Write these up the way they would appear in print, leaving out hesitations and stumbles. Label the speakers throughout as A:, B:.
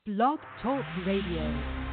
A: Blog Talk Radio.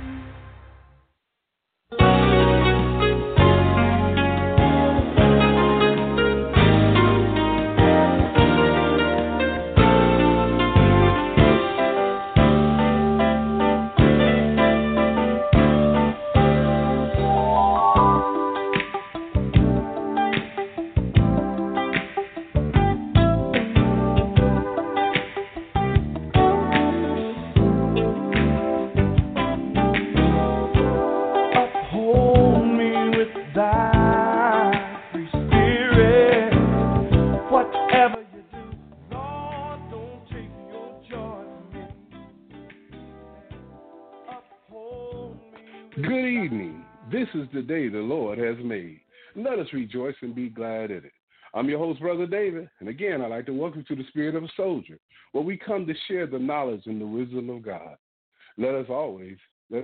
B: This is the day the Lord has made. Let us rejoice and be glad in it. I'm your host, Brother David, and again, I'd like to welcome you to the Spirit of a Soldier, where we come to share the knowledge and the wisdom of God. Let us always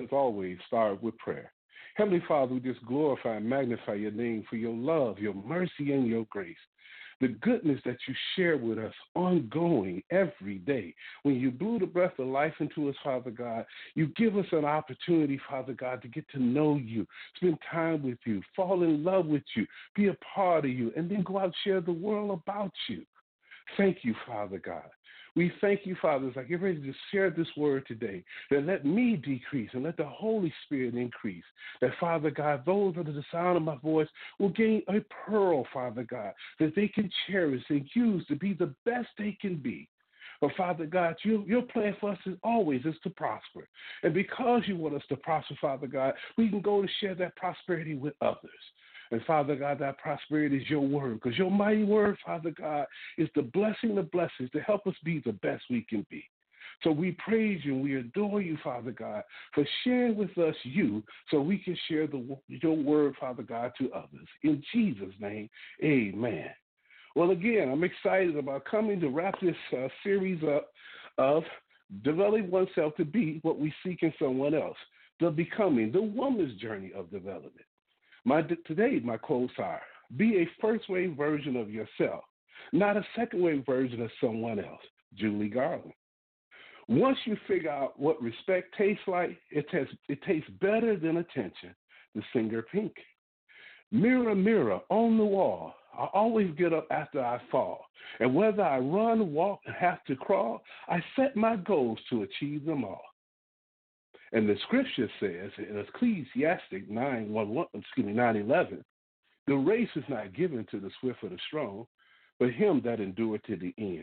B: start with prayer. Heavenly Father, we just glorify and magnify your name for your love, your mercy, and your grace. The goodness that you share with us ongoing every day. When you blew the breath of life into us, Father God, you give us an opportunity, Father God, to get to know you, spend time with you, fall in love with you, be a part of you, and then go out and share the world about you. Thank you, Father God. We thank you, Father, as I get ready to share this word today, that let me decrease and let the Holy Spirit increase. That, Father God, those under the sound of my voice will gain a pearl, Father God, that they can cherish and use to be the best they can be. But, Father God, your plan for us is to prosper. And because you want us to prosper, Father God, we can go to share that prosperity with others. And, Father God, that prosperity is your word, because your mighty word, Father God, is the blessing of blessings to help us be the best we can be. So we praise you and we adore you, Father God, for sharing with us you so we can share your word, Father God, to others. In Jesus' name, amen. Well, again, I'm excited about coming to wrap this series up of developing oneself to be what we seek in someone else, the becoming, the woman's journey of development. Today, my quotes are, be a first-wave version of yourself, not a second-wave version of someone else. Julie Garland. Once you figure out what respect tastes like, it tastes better than attention. The singer Pink. Mirror, mirror on the wall, I always get up after I fall. And whether I run, walk, and have to crawl, I set my goals to achieve them all. And the scripture says in Ecclesiastes 9:11, the race is not given to the swift or the strong, but him that endureth to the end.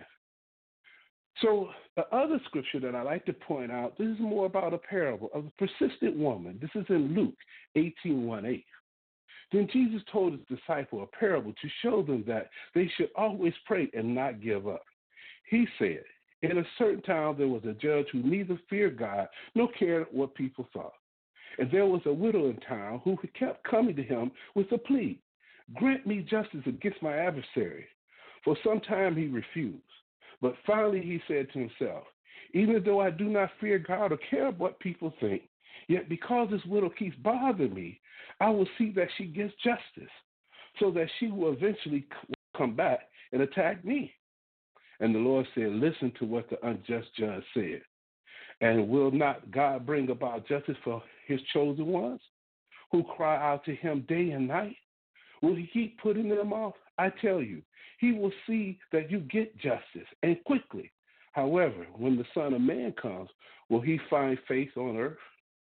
B: So the other scripture that I like to point out, this is more about a parable of a persistent woman. This is in Luke 18:18. Then Jesus told his disciple a parable to show them that they should always pray and not give up. He said, in a certain town, there was a judge who neither feared God nor cared what people thought. And there was a widow in town who kept coming to him with a plea, grant me justice against my adversary. For some time he refused. But finally he said to himself, even though I do not fear God or care what people think, yet because this widow keeps bothering me, I will see that she gets justice, so that she will eventually come back and attack me. And the Lord said, listen to what the unjust judge said. And will not God bring about justice for his chosen ones who cry out to him day and night? Will he keep putting them off? I tell you, he will see that you get justice, and quickly. However, when the Son of Man comes, will he find faith on earth?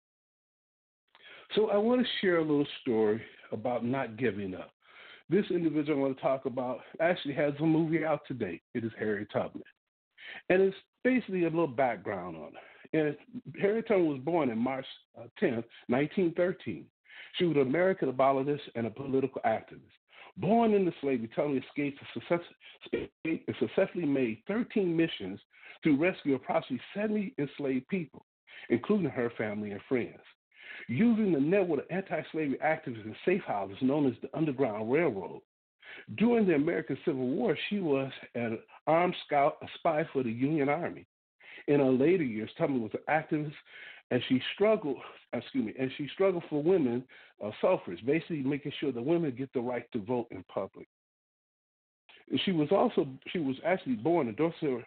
B: So I want to share a little story about not giving up. This individual I want to talk about actually has a movie out today. It is Harriet Tubman. And it's basically a little background on her. And Harriet Tubman was born on March 10th, 1913. She was an American abolitionist and a political activist. Born into slavery, Tubman escaped and successfully made 13 missions to rescue approximately 70 enslaved people, including her family and friends. Using the network of anti-slavery activists and safe houses known as the Underground Railroad. During the American Civil War, she was an armed scout, a spy for the Union Army. In her later years, Tubman was an activist, and she struggled for women suffrage, basically making sure that women get the right to vote in public. She was actually born in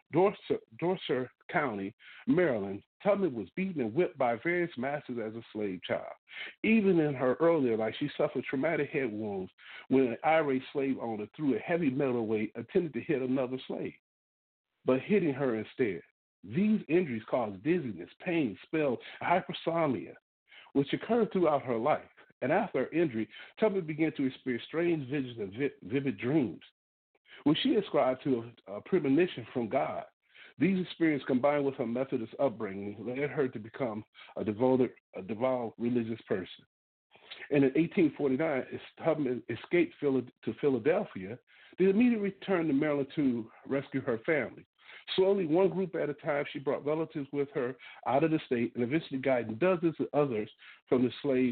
B: Dorset County, Maryland. Tubman was beaten and whipped by various masters as a slave child. Even in her earlier life, she suffered traumatic head wounds when an irate slave owner threw a heavy metal weight attempted to hit another slave, but hitting her instead. These injuries caused dizziness, pain, spells, hypersomnia, which occurred throughout her life. And after her injury, Tubman began to experience strange visions and vivid dreams, which she ascribed to a premonition from God. These experiences, combined with her Methodist upbringing, led her to become a devout religious person. And in 1849, as Tubman escaped to Philadelphia, they immediately returned to Maryland to rescue her family. Slowly, one group at a time, she brought relatives with her out of the state and eventually guided dozens of others from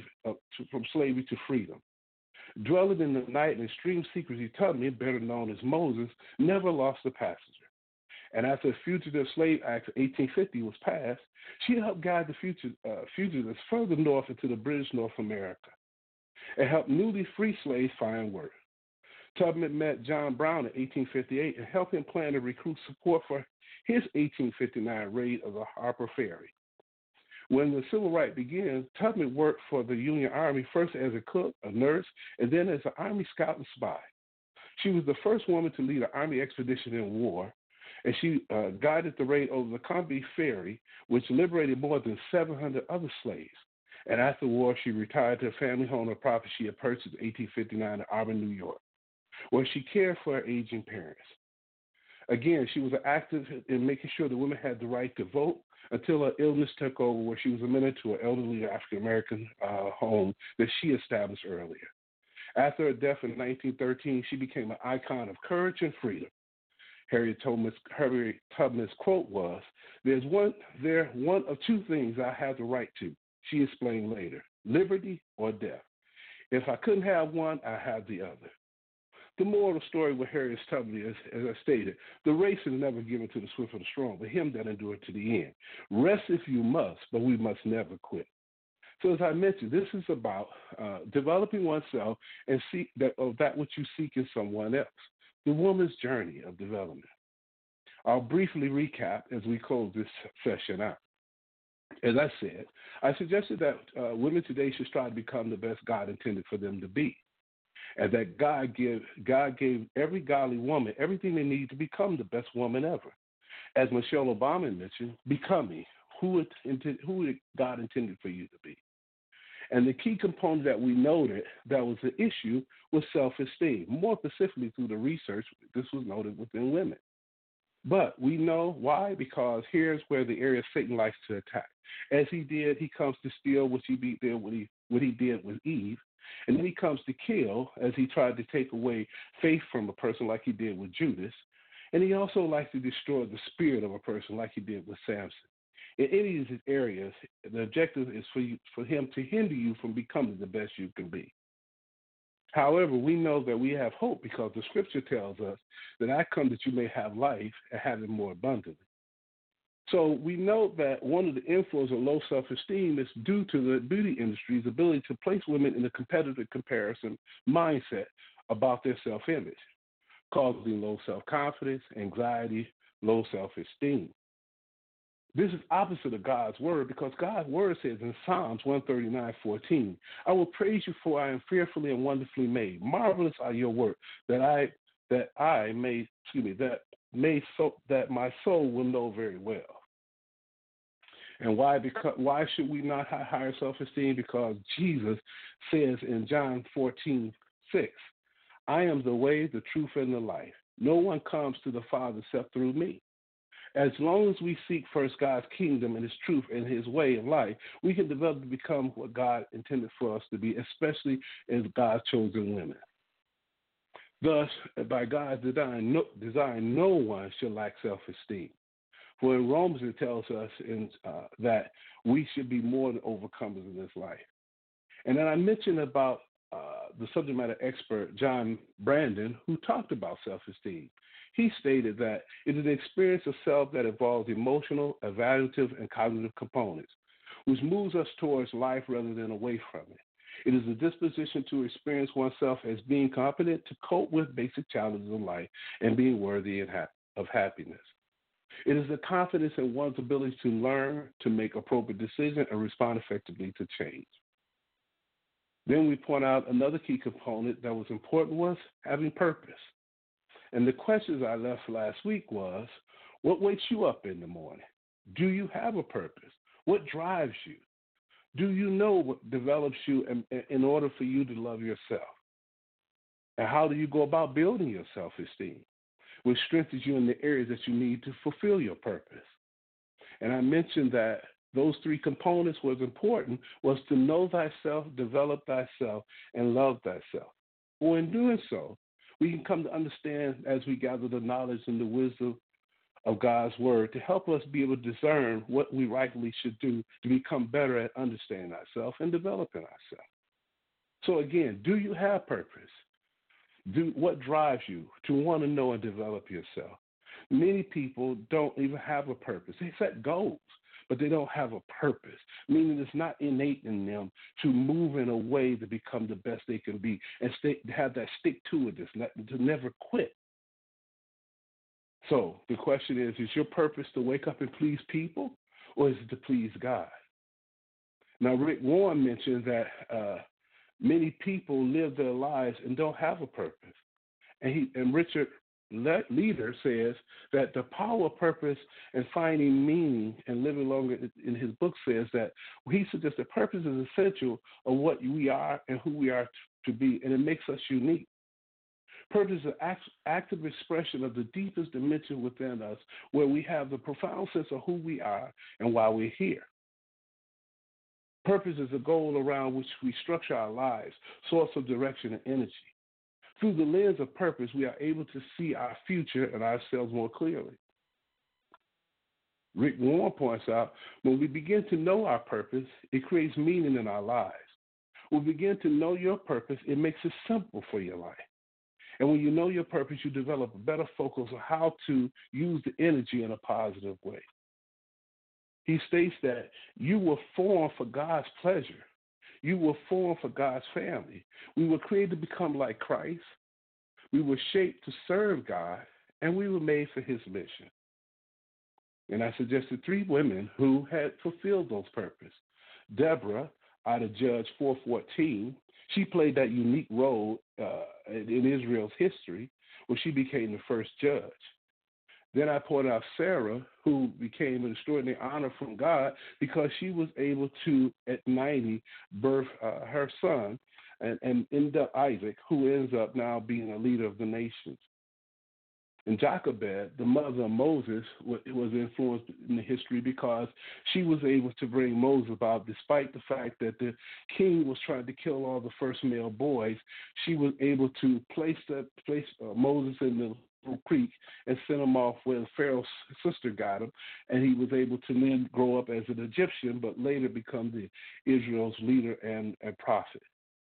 B: slavery to freedom. Dwelling in the night and extreme secrecy, Tubman, better known as Moses, never lost a passenger. And after the Fugitive Slave Act of 1850 was passed, she helped guide the fugitives further north into the British North America and helped newly free slaves find work. Tubman met John Brown in 1858 and helped him plan to recruit support for his 1859 raid of the Harper Ferry. When the civil rights began, Tubman worked for the Union Army first as a cook, a nurse, and then as an Army scout and spy. She was the first woman to lead an Army expedition in war, and she guided the raid over the Combahee Ferry, which liberated more than 700 other slaves. And after the war, she retired to a family home on property she had purchased in 1859 in Auburn, New York, where she cared for her aging parents. Again, she was active in making sure the women had the right to vote until her illness took over, where she was admitted to an elderly African-American home that she established earlier. After her death in 1913, she became an icon of courage and freedom. Harriet Tubman's quote was, "There's one of two things I have the right to," she explained later, "liberty or death. If I couldn't have one, I have the other." The moral of the story with Harriet Tubman is, as I stated, the race is never given to the swift or the strong, but him that endureth to the end. Rest if you must, but we must never quit. So as I mentioned, this is about developing oneself and seek that which you seek in someone else. The woman's journey of development. I'll briefly recap as we close this session out. As I said, I suggested that women today should strive to become the best God intended for them to be, and that God gave every godly woman everything they need to become the best woman ever. As Michelle Obama mentioned, becoming who God intended for you to be. And the key component that we noted that was the issue was self-esteem. More specifically through the research, this was noted within women. But we know why, because here's where the area Satan likes to attack. As he did, he comes to steal, what he did with Eve. And then he comes to kill, as he tried to take away faith from a person like he did with Judas. And he also likes to destroy the spirit of a person like he did with Samson. In any of these areas, the objective is for him to hinder you from becoming the best you can be. However, we know that we have hope because the scripture tells us that I come that you may have life and have it more abundantly. So we know that one of the influences of low self-esteem is due to the beauty industry's ability to place women in a competitive comparison mindset about their self-image, causing low self-confidence, anxiety, low self-esteem. This is opposite of God's word because God's word says in Psalms 139:14, "I will praise you for I am fearfully and wonderfully made. Marvelous are your works, that my soul will know very well." And why? Because why should we not have higher self-esteem? Because Jesus says in John 14:6, "I am the way, the truth, and the life. No one comes to the Father except through me." As long as we seek first God's kingdom and his truth and his way of life, we can develop to become what God intended for us to be, especially as God's chosen women. Thus, by God's design, no one should lack self-esteem. For in Romans, it tells us that we should be more than overcomers in this life. And then I mentioned about the subject matter expert, John Brandon, who talked about self-esteem. He stated that it is an experience of self that involves emotional, evaluative, and cognitive components, which moves us towards life rather than away from it. It is a disposition to experience oneself as being competent to cope with basic challenges of life and being worthy of happiness. It is the confidence in one's ability to learn, to make appropriate decisions, and respond effectively to change. Then we point out another key component that was important was having purpose. And the questions I left last week was, what wakes you up in the morning? Do you have a purpose? What drives you? Do you know what develops you in order for you to love yourself? And how do you go about building your self-esteem, which strengthens you in the areas that you need to fulfill your purpose? And I mentioned that those three components was important, was to know thyself, develop thyself, and love thyself. Well, in doing so, we can come to understand as we gather the knowledge and the wisdom of God's word to help us be able to discern what we rightly should do to become better at understanding ourselves and developing ourselves. So again, do you have purpose? What drives you to want to know and develop yourself? Many people don't even have a purpose. They set goals, but they don't have a purpose, meaning it's not innate in them to move in a way to become the best they can be and have that stick-to-itiveness, to never quit. So the question is your purpose to wake up and please people, or is it to please God? Now, Rick Warren mentioned that many people live their lives and don't have a purpose. And Richard Leader says that the power of purpose and finding meaning and living longer in his book says that he suggests that purpose is essential of what we are and who we are to be, and it makes us unique. Purpose is an active expression of the deepest dimension within us, where we have the profound sense of who we are and why we're here. Purpose is a goal around which we structure our lives, source of direction and energy. Through the lens of purpose, we are able to see our future and ourselves more clearly. Rick Warren points out, when we begin to know our purpose, it creates meaning in our lives. When we begin to know your purpose, it makes it simple for your life. And when you know your purpose, you develop a better focus on how to use the energy in a positive way. He states that you were formed for God's pleasure. You were formed for God's family. We were created to become like Christ. We were shaped to serve God, and we were made for his mission. And I suggested three women who had fulfilled those purposes. Deborah, out of Judges 4:14, she played that unique role in Israel's history where she became the first judge. Then I pointed out Sarah, who became an extraordinary honor from God because she was able to, at 90, birth her son and end up Isaac, who ends up now being a leader of the nations. And Jochebed, the mother of Moses, was influenced in the history because she was able to bring Moses about, despite the fact that the king was trying to kill all the first male boys. She was able to place Moses in the creek and sent him off where Pharaoh's sister got him, and he was able to then grow up as an Egyptian, but later become Israel's leader and prophet.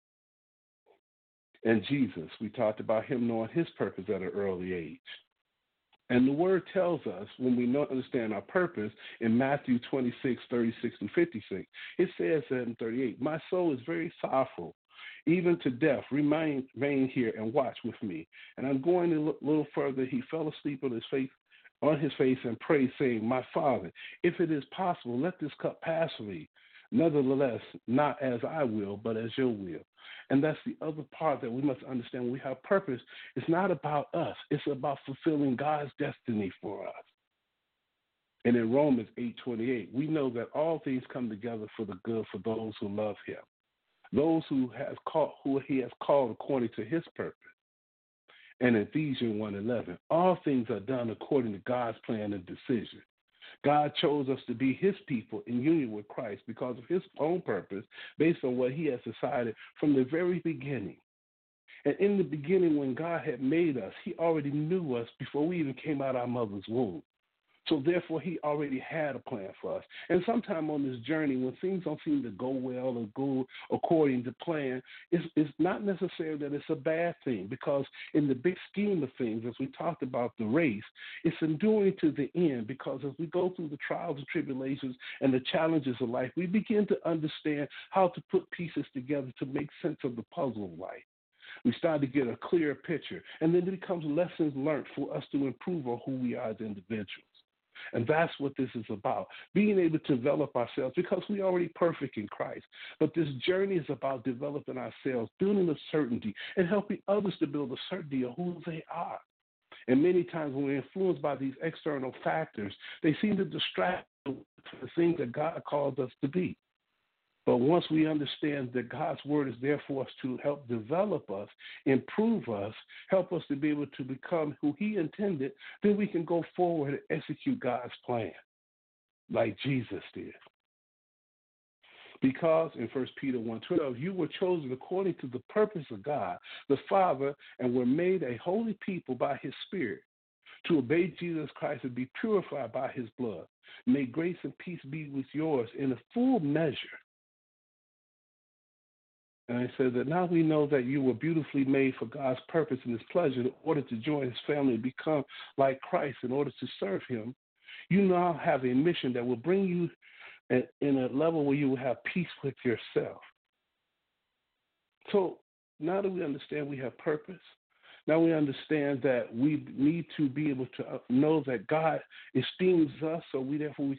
B: And Jesus, we talked about him knowing his purpose at an early age. And the word tells us, when we understand our purpose, in Matthew 26:36-56, it says in 38, my soul is very sorrowful, even to death. Remain here and watch with me. And I'm going a little further. He fell asleep on his face and prayed, saying, my Father, if it is possible, let this cup pass from me. Nevertheless, not as I will, but as your will. And that's the other part that we must understand. When we have purpose, it's not about us. It's about fulfilling God's destiny for us. And in Romans 8:28, we know that all things come together for the good for those who love him, those who he has called according to his purpose. And in Ephesians 1:11, all things are done according to God's plan and decision. God chose us to be his people in union with Christ because of his own purpose, based on what he has decided from the very beginning. And in the beginning, when God had made us, he already knew us before we even came out of our mother's womb. So therefore, he already had a plan for us. And sometime on this journey, when things don't seem to go well or go according to plan, it's not necessarily that it's a bad thing, because in the big scheme of things, as we talked about the race, it's enduring to the end, because as we go through the trials and tribulations and the challenges of life, we begin to understand how to put pieces together to make sense of the puzzle of life. We start to get a clearer picture, and then it becomes lessons learned for us to improve on who we are as individuals. And that's what this is about, being able to develop ourselves, because we're already perfect in Christ. But this journey is about developing ourselves, building a certainty, and helping others to build a certainty of who they are. And many times when we're influenced by these external factors, they seem to distract us from the things that God called us to be. But once we understand that God's word is there for us to help develop us, improve us, help us to be able to become who he intended, then we can go forward and execute God's plan like Jesus did. Because in 1 Peter 1:12, you were chosen according to the purpose of God, the Father, and were made a holy people by his Spirit, to obey Jesus Christ and be purified by his blood. May grace and peace be with yours in a full measure. And it says that now we know that you were beautifully made for God's purpose and his pleasure in order to join his family and become like Christ in order to serve him. You now have a mission that will bring you in a level where you will have peace with yourself. So now that we understand we have purpose, now we understand that we need to be able to know that God esteems us, so we can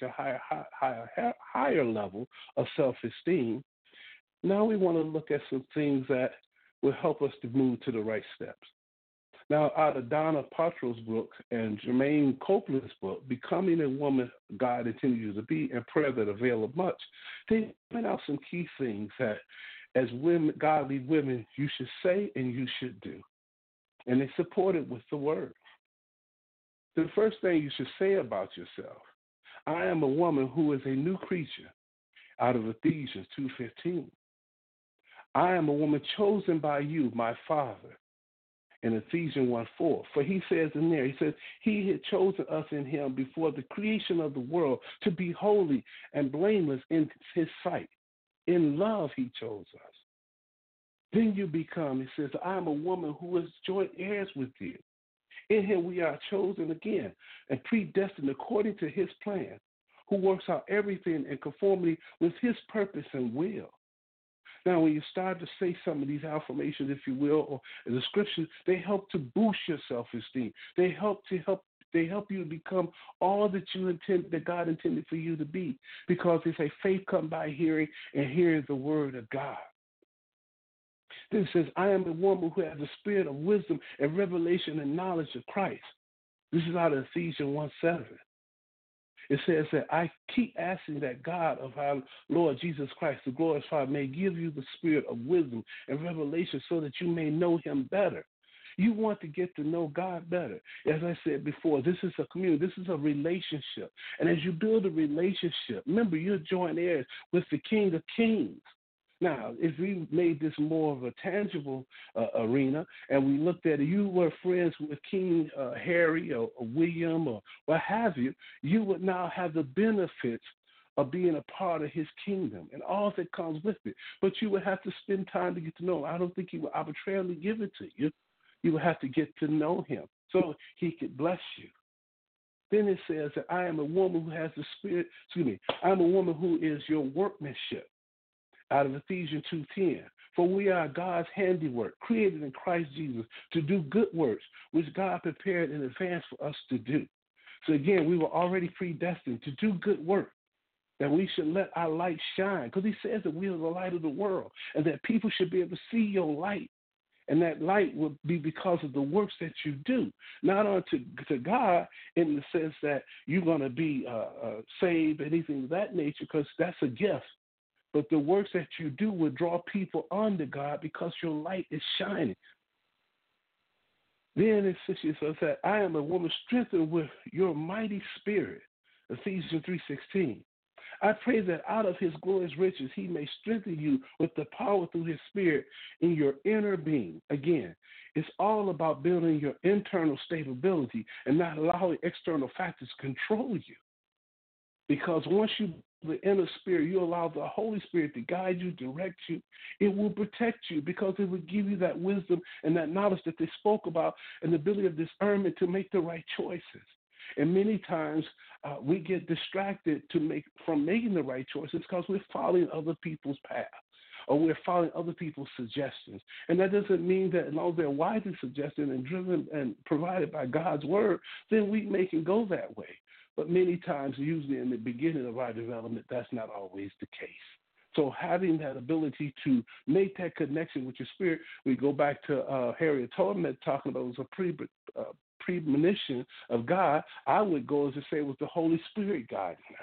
B: higher level of self-esteem. Now we want to look at some things that will help us to move to the right steps. Now, out of Donna Patro's book and Jermaine Copeland's book, Becoming a Woman God Intended You to Be and Prayer That Availeth Much, they point out some key things that as women, godly women, you should say and you should do. And they support it with the word. The first thing you should say about yourself, I am a woman who is a new creature, out of Ephesians 2:15. I am a woman chosen by you, my Father, in Ephesians 1:4. For he says in there, he says, he had chosen us in him before the creation of the world to be holy and blameless in his sight. In love, he chose us. Then you become, he says, I am a woman who is joint heirs with you. In him we are chosen again and predestined according to his plan, who works out everything in conformity with his purpose and will. Now, when you start to say some of these affirmations, if you will, or the scriptures, they help to boost your self-esteem. They help you to become all that that God intended for you to be, because they say faith comes by hearing, and hearing the word of God. Then it says, I am a woman who has the spirit of wisdom and revelation and knowledge of Christ. This is out of Ephesians 1:7. It says that I keep asking that God of our Lord Jesus Christ, the glorious Father, may give you the spirit of wisdom and revelation so that you may know him better. You want to get to know God better. As I said before, this is a community. This is a relationship. And as you build a relationship, remember, you're joint heirs with the King of Kings. Now, if we made this more of a tangible arena and we looked at it, you were friends with King Harry or William or what have you, you would now have the benefits of being a part of his kingdom and all that comes with it. But you would have to spend time to get to know him. I don't think he would arbitrarily give it to you. You would have to get to know him so he could bless you. Then it says that I am a woman who has the spirit, I'm a woman who is your workmanship. Out of Ephesians 2:10, for we are God's handiwork, created in Christ Jesus to do good works, which God prepared in advance for us to do. So again, we were already predestined to do good work, that we should let our light shine, because he says that we are the light of the world, and that people should be able to see your light. And that light will be because of the works that you do, not unto to God in the sense that you're going to be saved, anything of that nature, because that's a gift. But the works that you do will draw people unto God because your light is shining. Then it says that I am a woman strengthened with your mighty spirit. Ephesians 3:16. I pray that out of his glorious riches he may strengthen you with the power through his spirit in your inner being. Again, It's all about building your internal stability and not allowing external factors to control you. Because once you the inner spirit, you allow the Holy Spirit to guide you, direct you, it will protect you because it will give you that wisdom and that knowledge that they spoke about and the ability of discernment to make the right choices. And many times we get distracted from making the right choices because we're following other people's paths or we're following other people's suggestions. And that doesn't mean that as long as they're widely suggested and driven and provided by God's word, then we make and go that way. But many times, usually in the beginning of our development, that's not always the case. So having that ability to make that connection with your spirit, we go back to Harriet Tubman talking about it was a premonition of God. I would go as to say it was the Holy Spirit guiding her.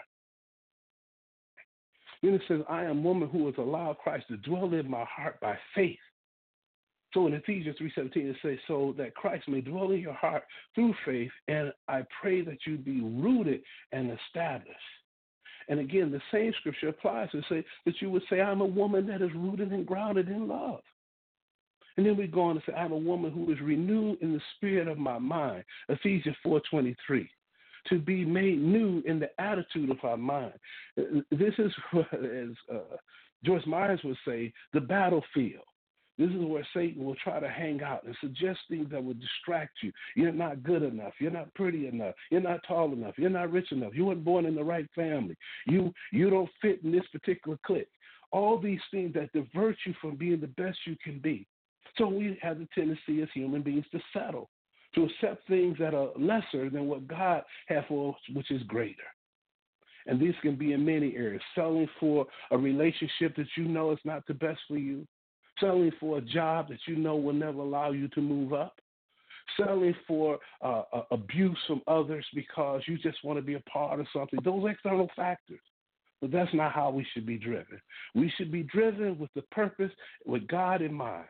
B: Then it says, I am a woman who has allowed Christ to dwell in my heart by faith. So in Ephesians 3:17, it says, so that Christ may dwell in your heart through faith, and I pray that you be rooted and established. And again, the same scripture applies to say that you would say, I'm a woman that is rooted and grounded in love. And then we go on to say, I'm a woman who is renewed in the spirit of my mind, Ephesians 4:23. To be made new in the attitude of our mind. This is what, as Joyce Myers would say, the battlefield. This is where Satan will try to hang out and suggest things that will distract you. You're not good enough. You're not pretty enough. You're not tall enough. You're not rich enough. You weren't born in the right family. You don't fit in this particular clique. All these things that divert you from being the best you can be. So we have the tendency as human beings to settle, to accept things that are lesser than what God has for us, which is greater. And these can be in many areas. Selling for a relationship that you know is not the best for you. Selling for a job that you know will never allow you to move up. Selling for abuse from others because you just want to be a part of something. Those external factors. But that's not how we should be driven. We should be driven with the purpose, with God in mind.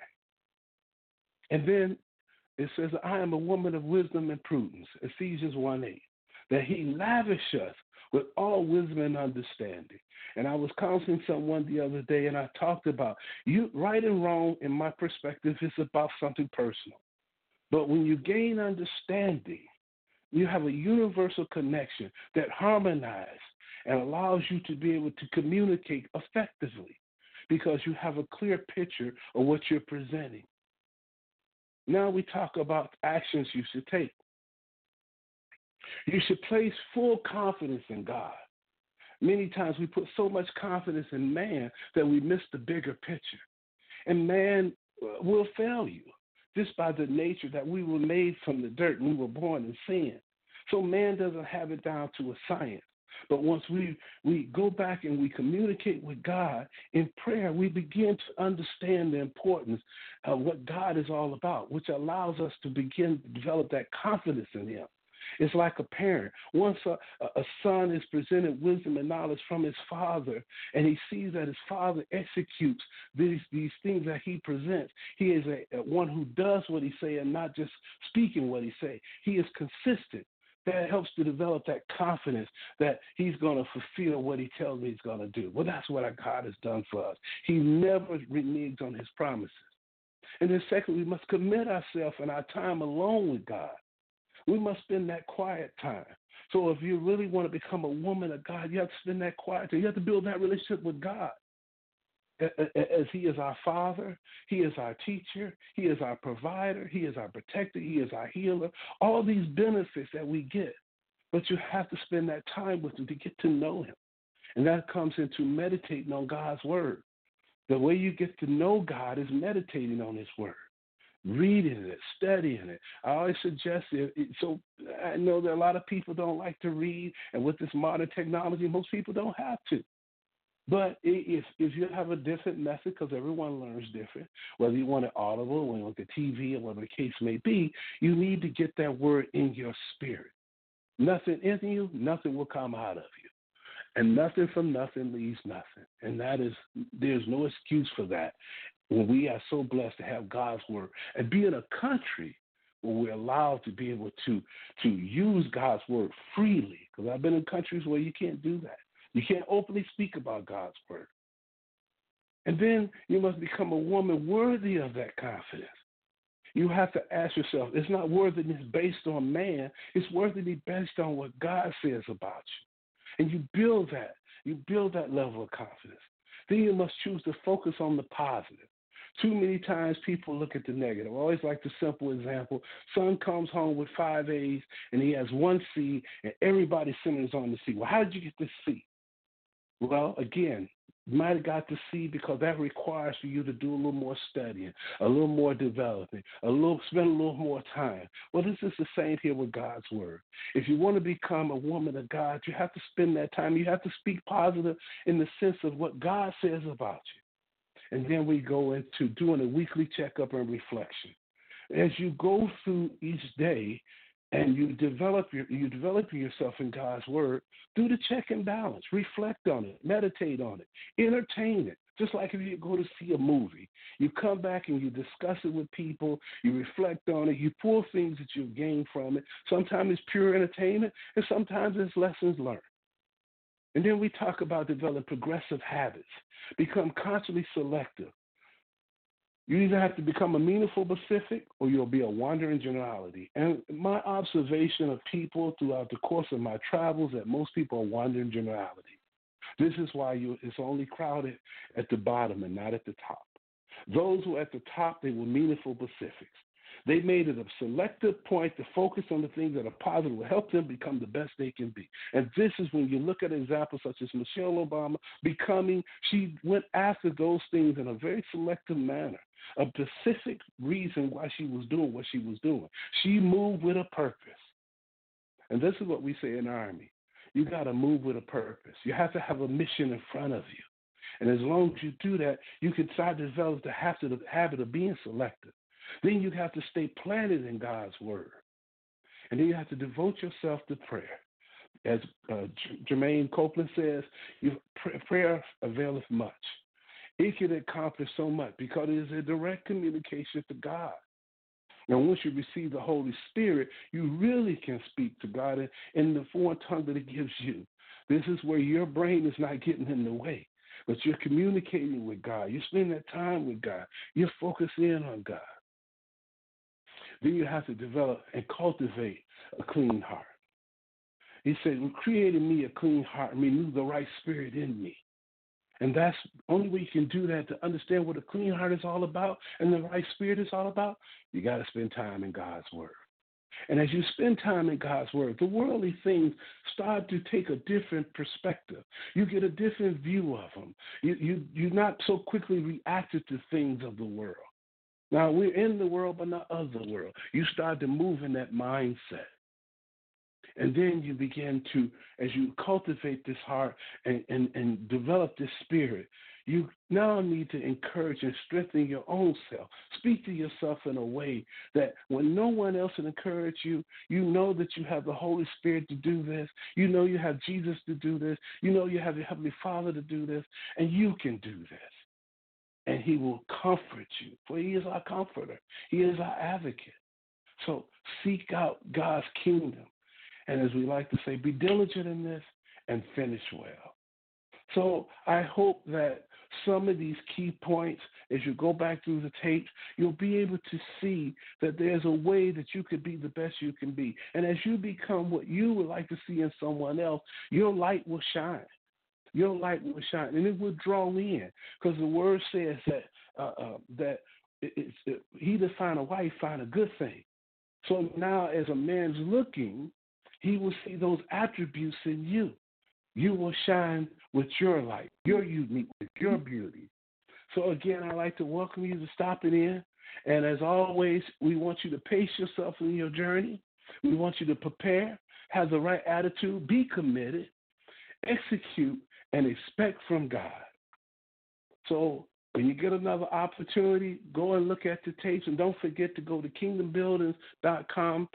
B: And then it says, I am a woman of wisdom and prudence, Ephesians 1:8, that he lavish us with all wisdom and understanding. And I was counseling someone the other day, and I talked about right and wrong, in my perspective, is about something personal. But when you gain understanding, you have a universal connection that harmonizes and allows you to be able to communicate effectively because you have a clear picture of what you're presenting. Now we talk about actions you should take. You should place full confidence in God. Many times we put so much confidence in man that we miss the bigger picture. And man will fail you just by the nature that we were made from the dirt and we were born in sin. So man doesn't have it down to a science. But once we go back and we communicate with God in prayer, we begin to understand the importance of what God is all about, which allows us to begin to develop that confidence in him. It's like a parent. Once a son is presented wisdom and knowledge from his father, and he sees that his father executes these things that he presents, he is a one who does what he say and not just speaking what he say. He is consistent. That helps to develop that confidence that he's going to fulfill what he tells me he's going to do. Well, that's what our God has done for us. He never reneges on his promises. And then second, we must commit ourselves and our time alone with God. We must spend that quiet time. So if you really want to become a woman of God, you have to spend that quiet time. You have to build that relationship with God. As he is our father, he is our teacher, he is our provider, he is our protector, he is our healer, all these benefits that we get. But you have to spend that time with him to get to know him. And that comes into meditating on God's word. The way you get to know God is meditating on his word, reading it, studying it. I always suggest it. So I know that a lot of people don't like to read, and with this modern technology, most people don't have to. But if you have a different method, because everyone learns different, whether you want it audible, whether you want the TV, or whatever the case may be, you need to get that word in your spirit. Nothing in you, nothing will come out of you. And nothing from nothing leaves nothing. And there's no excuse for that when we are so blessed to have God's word and be in a country where we're allowed to be able to use God's word freely. Because I've been in countries where you can't do that. You can't openly speak about God's word. And then you must become a woman worthy of that confidence. You have to ask yourself, it's not worthiness based on man, it's worthiness based on what God says about you. And you build that. You build that level of confidence. Then you must choose to focus on the positive. Too many times people look at the negative. I always like the simple example. Son comes home with 5 A's and he has 1 C, and everybody centers on the C. Well, how did you get this C? Well, again, you might have got to see because that requires for you to do a little more studying, a little more developing, spend a little more time. Well, this is the same here with God's word. If you want to become a woman of God, you have to spend that time. You have to speak positive in the sense of what God says about you. And then we go into doing a weekly checkup and reflection. As you go through each day, and you develop yourself in God's word, do the check and balance. Reflect on it. Meditate on it. Entertain it. Just like if you go to see a movie. You come back and you discuss it with people. You reflect on it. You pull things that you've gained from it. Sometimes it's pure entertainment, and sometimes it's lessons learned. And then we talk about developing progressive habits. Become constantly selective. You either have to become a meaningful specific or you'll be a wandering generality. And my observation of people throughout the course of my travels that most people are wandering generality. This is why it's only crowded at the bottom and not at the top. Those who are at the top, they were meaningful specifics. They made it a selective point to focus on the things that are positive will help them become the best they can be. And this is when you look at examples such as Michelle Obama she went after those things in a very selective manner, a specific reason why she was doing what she was doing. She moved with a purpose. And this is what we say in the Army. You got to move with a purpose. You have to have a mission in front of you. And as long as you do that, you can start to develop the habit of being selective. Then you have to stay planted in God's word. And then you have to devote yourself to prayer. As Jermaine Copeland says, prayer availeth much. It can accomplish so much because it is a direct communication to God. And once you receive the Holy Spirit, you really can speak to God in the foreign tongue that it gives you. This is where your brain is not getting in the way, but you're communicating with God. You spend that time with God. You're focusing in on God. Then you have to develop and cultivate a clean heart. He said, create in me a clean heart and renew the right spirit in me. And that's the only way you can do that, to understand what a clean heart is all about and the right spirit is all about. You got to spend time in God's word. And as you spend time in God's word, the worldly things start to take a different perspective. You get a different view of them. You're not so quickly reacted to things of the world. Now, we're in the world, but not of the world. You start to move in that mindset. And then you begin to, as you cultivate this heart and develop this spirit, you now need to encourage and strengthen your own self. Speak to yourself in a way that when no one else will encourage you, you know that you have the Holy Spirit to do this. You know you have Jesus to do this. You know you have the Heavenly Father to do this, and you can do this. And he will comfort you, for he is our comforter. He is our advocate. So seek out God's kingdom. And as we like to say, be diligent in this and finish well. So I hope that some of these key points, as you go back through the tapes, you'll be able to see that there's a way that you could be the best you can be. And as you become what you would like to see in someone else, your light will shine. Your light will shine, and it will draw in, because the word says that he that find a wife find a good thing. So now, as a man's looking, he will see those attributes in you. You will shine with your light, your uniqueness, your beauty. So again, I'd like to welcome you to stopping in, and as always, we want you to pace yourself in your journey. We want you to prepare, have the right attitude, be committed, execute, and expect from God. So when you get another opportunity, go and look at the tapes, and don't forget to go to kingdombuilders.com,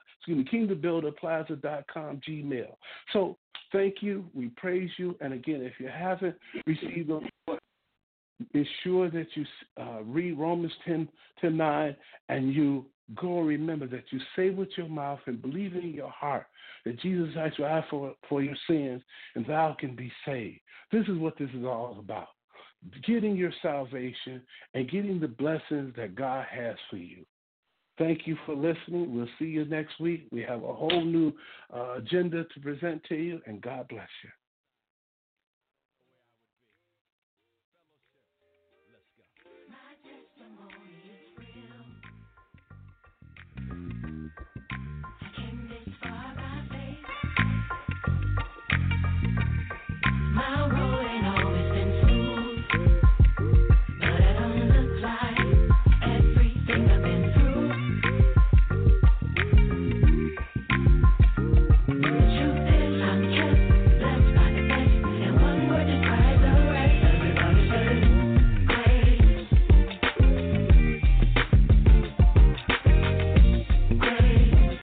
B: kingdombuilderplaza.com, Gmail. So thank you. We praise you. And again, if you haven't received them, ensure that you read Romans 10:9, and you go and remember that you say with your mouth and believe in your heart that Jesus Christ died for your sins, and thou can be saved. This is what this is all about. Getting your salvation and getting the blessings that God has for you. Thank you for listening. We'll see you next week. We have a whole new agenda to present to you, and God bless you.